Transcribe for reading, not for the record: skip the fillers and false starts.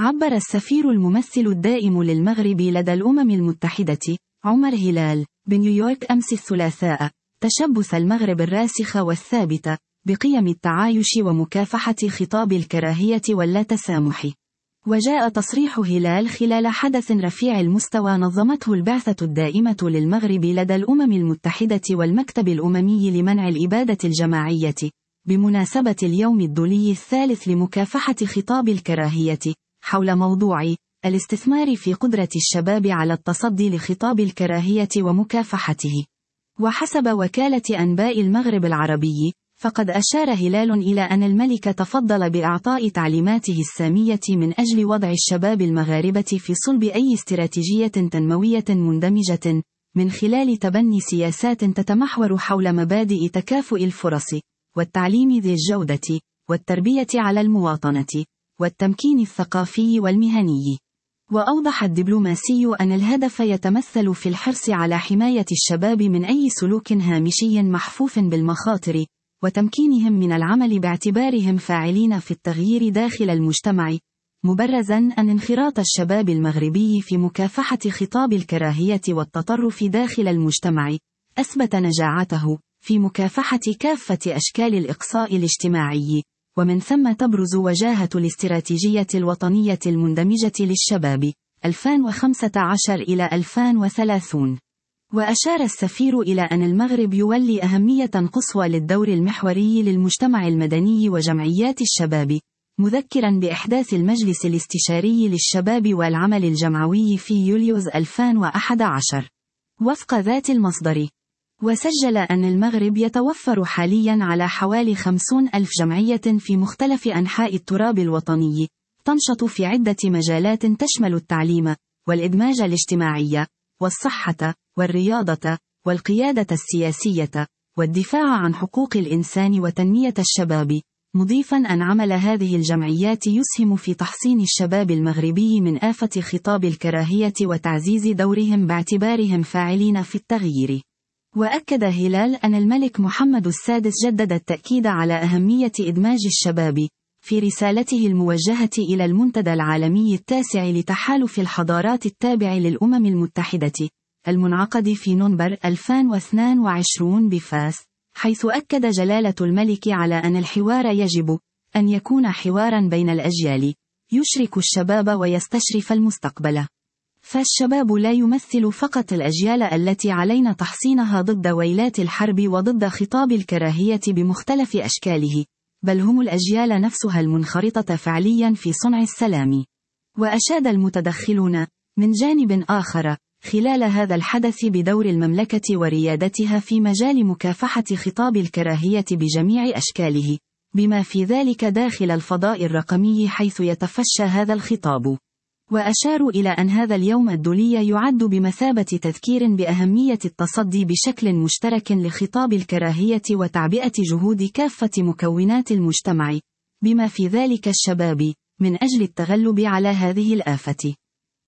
عبر السفير الممثل الدائم للمغرب لدى الأمم المتحدة عمر هلال بنيويورك أمس الثلاثاء تشبث المغرب الراسخ والثابت بقيم التعايش ومكافحة خطاب الكراهية واللا تسامح. وجاء تصريح هلال خلال حدث رفيع المستوى نظمته البعثة الدائمة للمغرب لدى الأمم المتحدة والمكتب الأممي لمنع الإبادة الجماعية بمناسبة اليوم الدولي الثالث لمكافحة خطاب الكراهية، حول موضوع الاستثمار في قدرة الشباب على التصدي لخطاب الكراهية ومكافحته. وحسب وكالة أنباء المغرب العربي، فقد أشار هلال إلى أن الملك تفضل بإعطاء تعليماته السامية من أجل وضع الشباب المغاربة في صلب أي استراتيجية تنموية مندمجة، من خلال تبني سياسات تتمحور حول مبادئ تكافؤ الفرص، والتعليم ذي الجودة، والتربية على المواطنة، والتمكين الثقافي والمهني. وأوضح الدبلوماسي أن الهدف يتمثل في الحرص على حماية الشباب من أي سلوك هامشي محفوف بالمخاطر، وتمكينهم من العمل باعتبارهم فاعلين في التغيير داخل المجتمع، مبرزاً أن انخراط الشباب المغربي في مكافحة خطاب الكراهية والتطرف داخل المجتمع أثبت نجاعته في مكافحة كافة أشكال الإقصاء الاجتماعي، ومن ثم تبرز وجاهة الاستراتيجية الوطنية المندمجة للشباب 2015 إلى 2030. وأشار السفير إلى أن المغرب يولي أهمية قصوى للدور المحوري للمجتمع المدني وجمعيات الشباب، مذكرا بإحداث المجلس الاستشاري للشباب والعمل الجمعوي في يوليوز 2011 وفق ذات المصدر. وسجل أن المغرب يتوفر حاليا على حوالي 50,000 جمعية في مختلف أنحاء التراب الوطني، تنشط في عدة مجالات تشمل التعليم، والإدماج الاجتماعي، والصحة، والرياضة، والقيادة السياسية، والدفاع عن حقوق الإنسان وتنمية الشباب، مضيفا أن عمل هذه الجمعيات يسهم في تحصين الشباب المغربي من آفة خطاب الكراهية وتعزيز دورهم باعتبارهم فاعلين في التغيير. وأكد هلال أن الملك محمد السادس جدد التأكيد على أهمية إدماج الشباب في رسالته الموجهة إلى المنتدى العالمي التاسع لتحالف الحضارات التابع للأمم المتحدة المنعقد في نوفمبر 2022 بفاس، حيث أكد جلالة الملك على أن الحوار يجب أن يكون حوارا بين الأجيال يشرك الشباب ويستشرف المستقبل. فالشباب لا يمثل فقط الأجيال التي علينا تحصينها ضد ويلات الحرب وضد خطاب الكراهية بمختلف أشكاله، بل هم الأجيال نفسها المنخرطة فعليا في صنع السلام. وأشاد المتدخلون من جانب آخر خلال هذا الحدث بدور المملكة وريادتها في مجال مكافحة خطاب الكراهية بجميع أشكاله، بما في ذلك داخل الفضاء الرقمي حيث يتفشى هذا الخطاب. وأشاروا إلى أن هذا اليوم الدولي يعد بمثابة تذكير بأهمية التصدي بشكل مشترك لخطاب الكراهية وتعبئة جهود كافة مكونات المجتمع، بما في ذلك الشباب، من أجل التغلب على هذه الآفة.